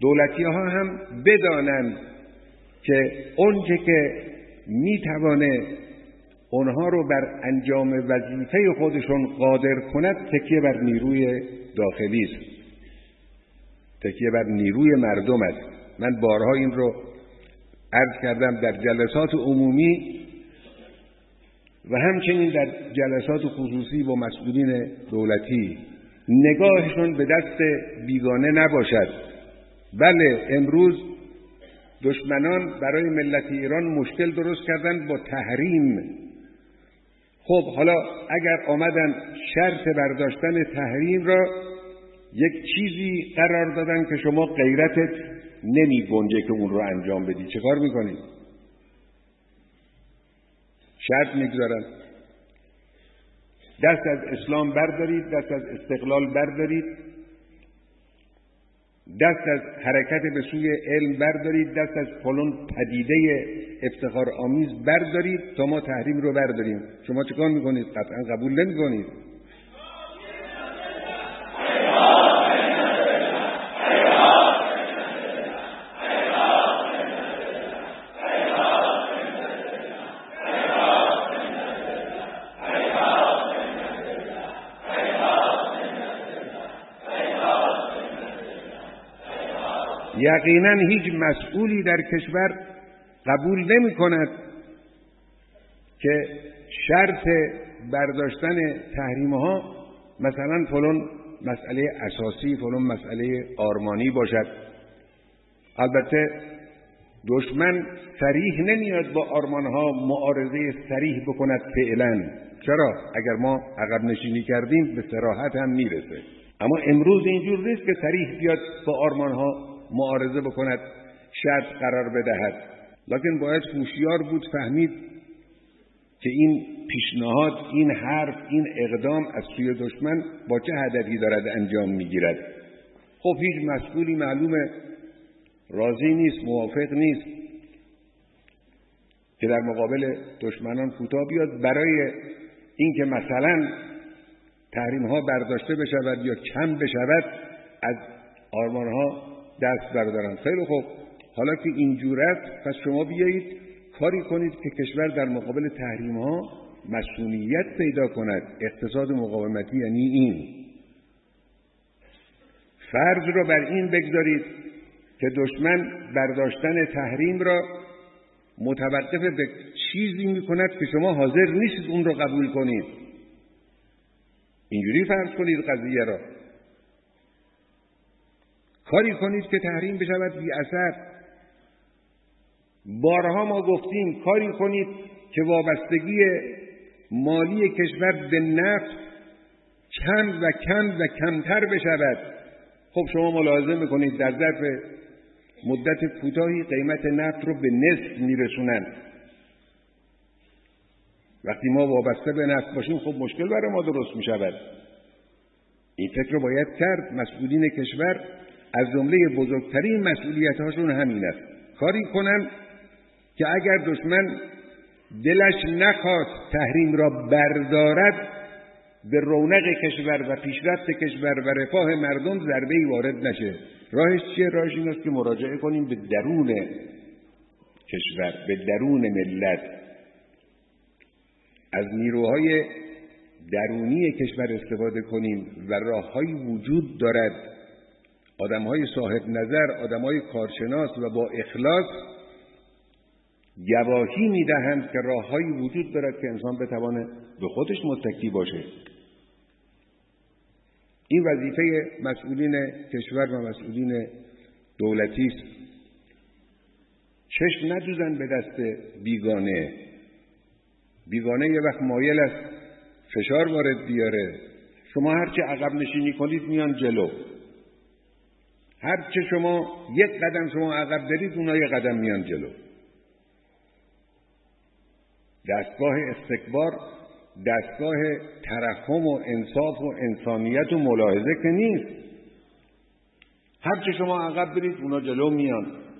دولتی ها هم بدانند که اونچه که میتوانه اونها رو بر انجام وظیفه خودشون قادر کند تکیه بر نیروی داخلی است، تکیه بر نیروی مردم است. من بارها این رو عرض کردم در جلسات عمومی و همچنین در جلسات خصوصی با مسئولین دولتی، نگاهشون به دست بیگانه نباشد. بله، امروز دشمنان برای ملت ایران مشکل درست کردن با تحریم. خب حالا اگر آمدن شرط برداشتن تحریم را یک چیزی قرار دادن که شما غیرتت نمی گنجه که اون رو انجام بدی، چه کار میکنید؟ شرط میگذارن دست از اسلام بردارید، دست از استقلال بردارید، دست از حرکت به سوی علم بردارید، دست از فلان پدیده افتخار آمیز بردارید تا ما تحریم رو برداریم. شما چه کار میکنید؟ قطعا قبول نمیکنید. یقینا هیچ مسئولی در کشور قبول نمی کند که شرط برداشتن تحریم ها مثلا فلان مسئله اساسی، فلان مسئله آرمانی باشد. البته دشمن صریح نمیاد با آرمان ها معارضه صریح بکند فعلا. چرا؟ اگر ما عقب نشینی کردیم به صراحت هم میرسه. اما امروز اینجور نیست که صریح بیاد با آرمان ها معارضه بکند، شرط قرار بدهد. لکن باید هوشیار بود، فهمید که این پیشنهاد، این حرف، این اقدام از سوی دشمن با چه هدفی دارد انجام میگیرد. خب هیچ مسئولی معلومه راضی نیست، موافق نیست که در مقابل دشمنان کوتاه بیاد برای اینکه مثلا تحریم ها برداشته بشود یا کم بشود از آرمان ها دست بردارن. خیلی خوب، حالا که اینجور است پس شما بیایید کاری کنید که کشور در مقابل تحریم ها مسئولیت پیدا کند. اقتصاد مقاومتی یعنی این. فرض رو بر این بگذارید که دشمن برداشتن تحریم را متوقف به چیزی میکند که شما حاضر نیستید اون رو قبول کنید. اینجوری فرض کنید قضیه را. کاری کنید که تحریم بشود بی اثر. بارها ما گفتیم کاری کنید که وابستگی مالی کشور به نفت کم و کم و کمتر بشود. خب شما ملاحظه میکنید در ظرف مدت کوتاهی قیمت نفت رو به نصف میرسونن. وقتی ما وابسته به نفت باشیم خب مشکل برای ما درست میشود. این فکر رو باید کرد. مسئولین کشور از جمله بزرگترین مسئولیت‌هاشون همین است. کاری کنن که اگر دشمن دلش نخواست تحریم را بردارد به رونق کشور و پیشرفت کشور و رفاه مردم ضربه‌ای وارد نشه. راهش چیه؟ راهش این است که مراجعه کنیم به درون کشور، به درون ملت. از نیروهای درونی کشور استفاده کنیم و راه‌هایی وجود دارد. آدم‌های صاحب نظر، آدم‌های کارشناس و با اخلاص گواهی می‌دهند که راه‌هایی وجود دارد که انسان بتواند به خودش متکی باشه. این وظیفه مسئولین کشور و مسئولین دولتی است. چشم ندوزن به دست بیگانه. بیگانه یه وقت مایل است فشار وارد بیاره. شما هرچه عقب نشینی کنید میان جلو. هرچه شما یک قدم شما عقب برید اونا یک قدم میان جلو. دستگاه استکبار دستگاه ترحم و انصاف و انسانیت و ملاحظه که نیست. هرچه شما عقب برید اونا جلو میان.